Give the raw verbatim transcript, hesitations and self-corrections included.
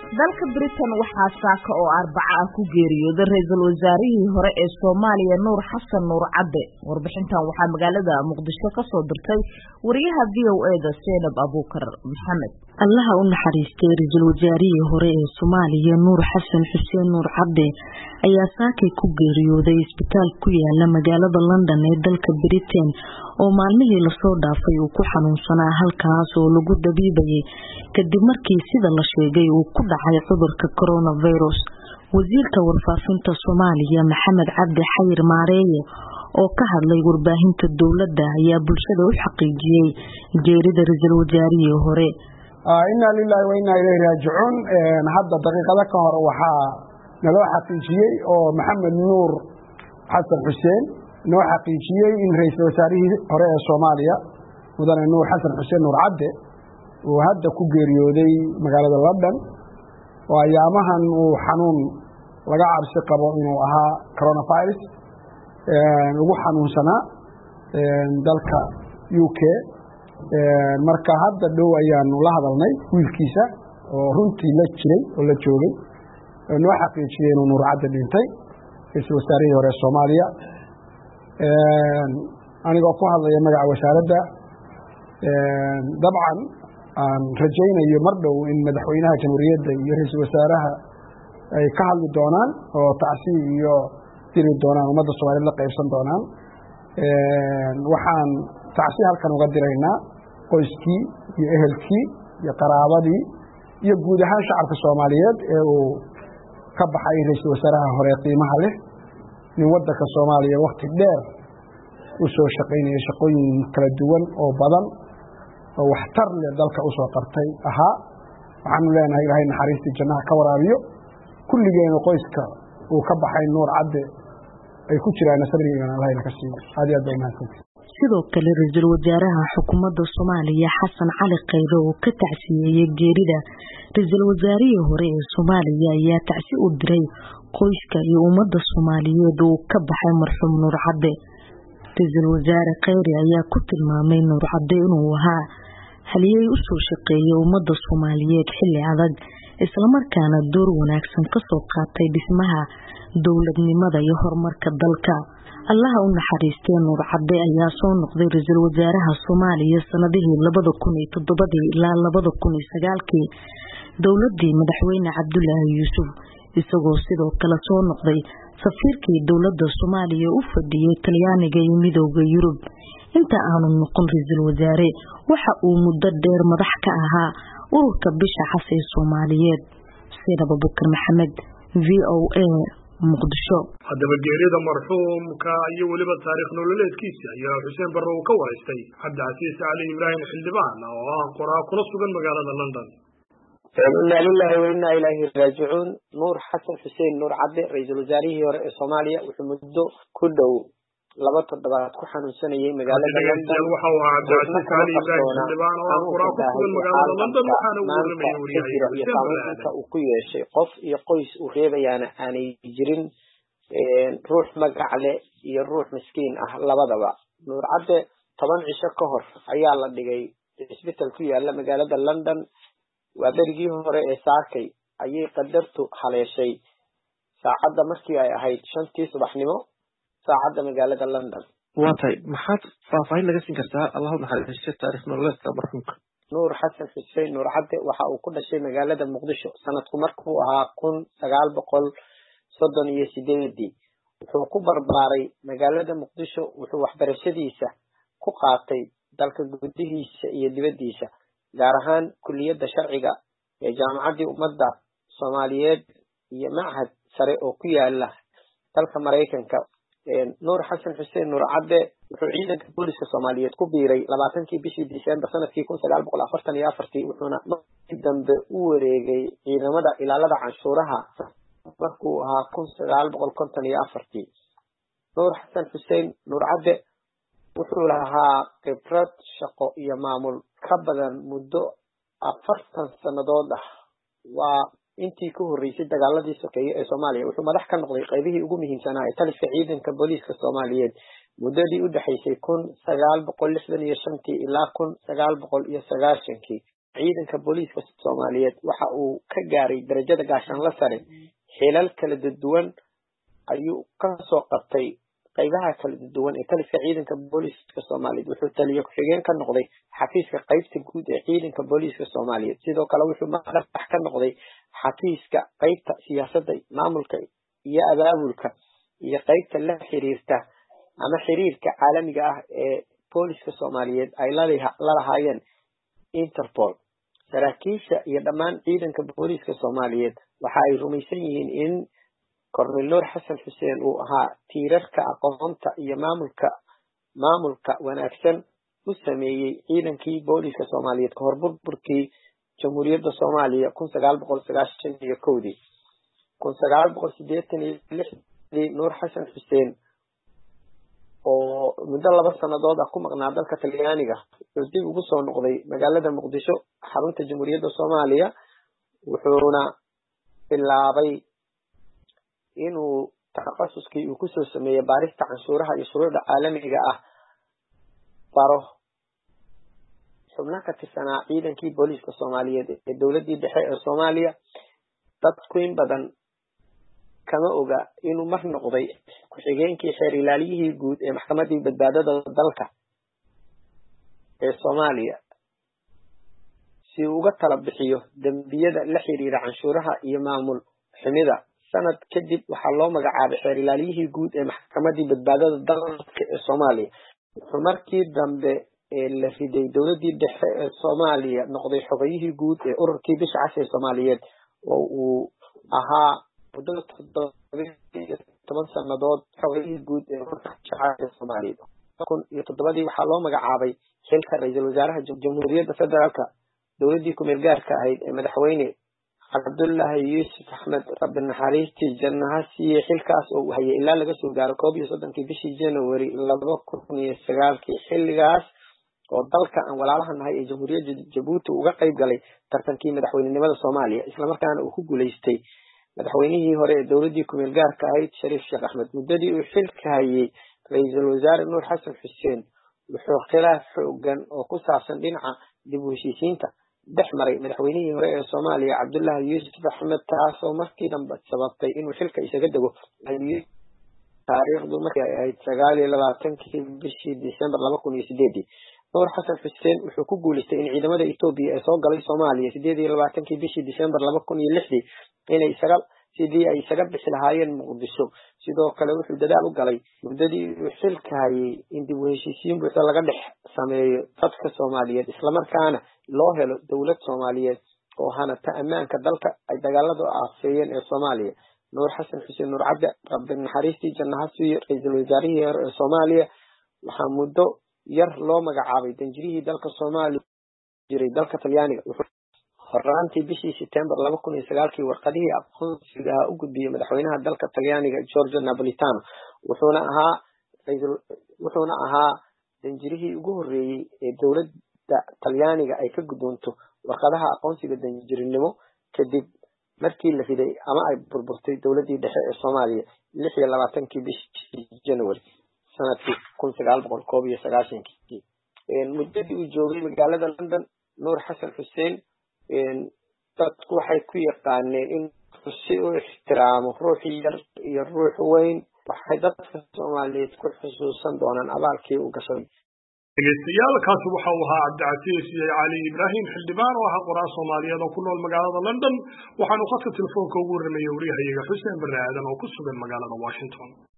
dalka Britain waxaa saaka oo Arbaca ah ku geeriyooday ra'iisul wasaarihii hore ee Soomaaliya Nuur Xasan Nuur Cadde. Warbixintan waxaa magaalada Muqdisho ka soo dirtay wariyaha V O A da Seenab Abuukar Maxamed. Allaha u naxariistay ra'iisul wasaarihii hore ee Soomaaliya Nuur Xasan Xuseen Nuur Cadde ayaa saaka ku geeriyooday isbitaal ku yaala magaalada London ee dalka Britain oo maalmihii la soo dhaafay uu ku xanuunsanaa halkaas oo lagu dabiibayay kadib markii sida la sheegay uu ku dhacay cudurka coronavirus. Wasiirka warfaafinta Soomaaliya Maxamed Cabdi Xayir Maareeye oo ka hadlay warbaahinta dawladda ayaa bulshada u xaqiijiyay geerida ra'iisul wasaarihii hore. inna lillahi wa inna ilayhi raaji'uun. hadda daqiiqada ka hor waxaa naloo xaqiijiyay oo Maxamed Nuur Xasan Xuseen noo xaqiijiyay in ra'iisul wasaarihii hore ee Soomaaliya mudane Nuur Xasan Xuseen Nuur Cadde uu hadda ku geeriyooday magaalada London oo ayaamahan uu xanuun laga cabsi qabo inuu ahaa coronavirus ugu xanuunsanaa dalka U K. marka hadda dhow ayaanu la hadalnay wiilkiisa oo runtii la jiray oo la joogay noo xaqiijiyay inuu Nuur Cadde dhintay ra'iisul wasaarihii hore ee Soomaaliya. anigoo ku hadlaya magaca wasaaradda dabcan aan rajaynayo mar dhow in madaxweynaha jamhuuriyadda iyo ra'iisul wasaaraha ay ka hadli doonaan oo tacsiir iyo diri doonaan ummadda Soomaaliyeed la qaybsan doonaan. waxaan tacsiir halkan uga diraynaa qoyskii iyo ehelkii iyo qaraabadii iyo guud ahaan shacabka Soomaaliyeed ee uu ka baxay ra'iisul wasaaraha hore qiimaha leh nin waddanka Soomaaliya waqti dheer u soo shaqaynayay shaqooyin kala duwan oo badan oo waxtar leh dalka u soo qartay ahaa. waxaanu leenahay Ilaahay naxariistii jannaha ka waraabiyo kulligeena qoyska uu ka baxay Nuur Cadde ay ku jiraan sabriga Ilaahay ka siiyo. aad iyo aad bay mahadsantahay. sidoo kale ra'iisul wasaaraha xukuumadda Soomaaliya Xasan Cali Khayre oo ka tacsiyeeyay geerida ra'iisul wasaarihii hore ee Soomaaliya ayaa tacsi u diray qoyska iyo ummadda Soomaaliyeed oo ka baxay marxuum Nuur Cadde. ra'iisul wasaare Khayre ayaa ku tilmaamay Nuur Cadde inuu ahaa haliyey u soo shaqeeyay ummadda Soomaaliyeed xilli adag isla markaana door wanaagsan ka soo qaatay dhismaha dawladnimada iyo horumarka dalka. Allaha u naxariistay Nuur Cadde ayaa soo noqday ra'iisul wasaaraha Soomaaliya sanadihii labada kun iyo toddoba ilaa labada kun iyo sagaal dawladii madaxweyne Cabdullaahi Yuusuf isagoo sidoo kale soo noqday safiirkii dawladda Soomaaliya u fadhiyay Talyaaniga iyo Midowga Yurub. inta aanu noqon ra'iisul wasaare waxa uu muddo dheer madax ka ahaa ururka bisha cas ee Soomaaliyeed. Seenab Abuukar Maxamed, V O A Muqdisho. haddaba geerida marxuumka iyo weliba taariikh nololeedkiisa ayaa Xuseen Barre uu ka waraystay Cabdicasiis Cali Ibraahim Xildhibaan oo ah qoraa kuna sugan magaalada London. inna lillahi wa inna ilayhi raaji'uun. Nuur Xasan Xuseen Nuur Cadde ra'iisul wasaarihii hore ee Soomaaliya wuxuu muddo ku dhow laba toddobaad ku xanuunsanayay magaalada London. waxa uu Cabdicasiis Cali Ibraahim Xildhibaan oo ah qoraa ku sugan magaalada London waxaana uu warramay wariyaha Xuseen Barre uu ku yeeshay qof iyo qoys uu reebayaana aanay jirin ruux magac leh iyo ruux miskiin ah labadaba. Nuur Cadde toban cisho ka hor ayaa la dhigay isbitaal ku yaala magaalada London. waa berigii hore ee saakay ayay qadartu haleeshay saacadda markii ay ahayd shantii subaxnimo saacadda magaalada London. waa tahay maxaad faahfaahin laga siin kartaa Allahu naxariisto taariikh nololeedka marxuumka Nuur Xasan Xuseen Nuur Cadde waxa uu ku dhashay magaalada Muqdisho sanadku markuu ahaa kun sagaal boqol soddon iyo sideed. wuxuu ku barbaaray magaalada Muqdisho. wuxuu waxbarashadiisa ku qaatay dalka gudihiisa iyo dibaddiisa gaar ahaan kulliyadda sharciga ee jaamacadda ummadda Soomaaliyeed iyo machad sare oo ku yaala dalka Mareykanka. Nuur Xasan Xuseen Nuur Cadde wuxuu ciidanka booliska Soomaaliyeed ku biiray labaatankii bishii Diseembar sanadkii kun sagaal boqol afartan iyo afar wuxuuna markii dambe u wareegay ciidamada ilaalada canshuuraha markuu ahaa kun sagaal boqol konton iyo afar. Nuur Xasan Xuseen Nuur Cadde wuxuu lahaa khibrad shaqo iyo maamul ka badan muddo afartan sannadood ah. waa intii ku horeysay dagaaladii sokeeye ee Soomaaliya. wuxuu madax ka noqday qaybihii ugu muhiimsanaa ee taliska ciidanka booliska Soomaaliyeed muddadii u dhaxaysay kun sagaal boqol lixdan iyo shan ilaa kun sagaal boqol iyo sagaashan. ciidanka booliiska Soomaaliyeed waxa uu ka gaaray darajada gaashaanle sare xilal kala duwan ayuu ka soo qabtay qaybaha kala duwan ee taliska ciidanka booliiska Soomaaliyeed wuxuu taliye ku xigeen ka noqday xafiiska qaybta guud ee ciidanka booliiska Soomaaliyeed sidoo kale wuxuu madax ka noqday xafiiska qaybta siyaasadda maamulka iyo abaabulka iyo qaybta la xiriirta ama xiriirka caalamiga ah ee booliiska Soomaaliyeed ay la lahaayeen Interpol saraakiisha iyo dhammaan ciidanka booliiska Soomaaliyeed waxa ay rumaysan yihiin in Korneyl Nuur Xasan Xuseen uu ahaa tiirarka aqoonta iyo maamulka maamulka wanaagsan u sameeyay ciidankii booliiska Soomaaliyeed ka hor burburkii Jamhuuriyadda Soomaaliya kun sagaal boqol sagaashan iyo kow kun sagaal boqol siddeetan iyo lix Nuur Xasan Xuseen oo muddo laba sanadood ah ku maqnaa dalka Talyaaniga wuxuu dib ugu soo noqday magaalada Muqdisho xarunta Jamhuuriyadda Soomaaliya wuxuuna bilaabay inuu takhasuskii uu ku soo sameeyay baarista canshuuraha iyo shuruucda caalamiga ah baro xubnaha ka tirsanaa ciidankii booliiska Soomaaliyeed ee dowladii dhexe ee Soomaaliya dadku in badan kama oga inuu mar noqday ku-xigeenkii xeer ilaaliyihii guud ee maxkamadii badbaadada dalka ee Soomaaliya si uu uga tala bixiyo dambiyada la xiriira canshuuraha iyo maamul xumida sanad kadib waxaa loo magacaabay xeer ilaaliyihii guud ee maxkamadii badbaadada dalka ee Soomaaliya wuxuu markii dambe ee la riday dowladii dhexe ee Soomaaliya noqday xogayihii guud ee ururkii bisha cas ee Soomaaliyeed oo uu ahaa muddo toban sanadood xogayihii guud ee ururka bisha cas ee Soomaaliyeed kun iyo toddobadii waxaa loo magacaabay xilka ra'iisul wasaaraha Jamhuuriyadda Federaalka dowladii ku meel gaarka ahayd ee madaxweyne Cabdullaahi Yuusuf Axmed Rabbi naxariistii jannaha siiyay xilkaas oo uu hayay ilaa laga soo gaaro koob iyo soddonkii bishii January laba kun iyo sagaalkii xilligaas oo dalka aan walaalaha nahay ee Jamhuuriyadda Jabuuti uga qayb galay tartankii madaxweynenimada Soomaaliya isla markaana uu ku guuleystay madaxweynihii hore ee dowladii ku meel gaarka ahayd Shariif Sheekh Axmed muddadii uu xilka hayay ra'iisul wasaare Nuur Xasan Xuseen wuxuu khilaaf xooggan oo ku saabsan dhinaca dib u heshiisiinta dhex maray madaxweynihii hore ee Soomaaliya Cabdullaahi Yuusuf Axmed taasoo markii dambe sababtay inuu xilka isaga dago taariikhdu markii ay ahayd sagaal iyo labaatankii bishii December laba kun iyo sideed Nuur Xasan Xuseen wuxuu ku guuleystay in ciidamada Itoobiya ay soo galay Soomaaliya sideed iyo labaatankii bishii December laba kun iyo lix inay isaga sidii ay isaga bixi lahaayeen Muqdisho sidoo kale wuxuu dadaal u galay muddadii uu xilka hayay in dib u heshiisiin buuxda laga dhex sameeyo dadka Soomaaliyeed isla markaana loo helo dowlad Soomaaliyeed oo hanata ammaanka dalka ay dagaaladu aafeeyeen ee Soomaaliya Nuur Xasan Xuseen Nuur Cadde Rabbi naxariistii jannaha siiyay ra'iisul wasaarihii hore ee Soomaaliya waxaa muddo yar loo magacaabay danjirihii dalka Soomaaliya jiray dalka Talyaaniga horaantii bishii September laba kun iyo sagaalkii warqadihii aqoonsiga u gudbiyay madaxweynaha dalka Talyaaniga Giorgio Napolitano wuxuuna ahaa wuxuuna ahaa danjirihii ugu horeeyay ee dowladda Talyaaniga ay ka guddoonto warqadaha aqoonsiga danjirinimo kadib markii la riday ama ay burburtay dowladii dhexe ee Soomaaliya lix iyo labaatankii bishii January sanadkii kun sagaal boqol koob iyo sagaashankii muddadii uu joogay magaalada London Nuur Xasan Xuseen dadku waxay ku yaqaaneen in si uu ixtiraamo ruux yar iyo ruux weyn waxay dadka Soomaaliyeed ku xusuusan doonaan abaalkii uu gashay dhegeystayaal kaasi waxa uu ahaa Cabdicasiis Cali Ibraahim xildhibaan oo ah qoraa Soomaaliyeed oo ku nool magaalada London waxaanu khadka telefoonka ugu warramay wariyahayaga Xuseen Barre Aadan oo ku sugan magaalada Washington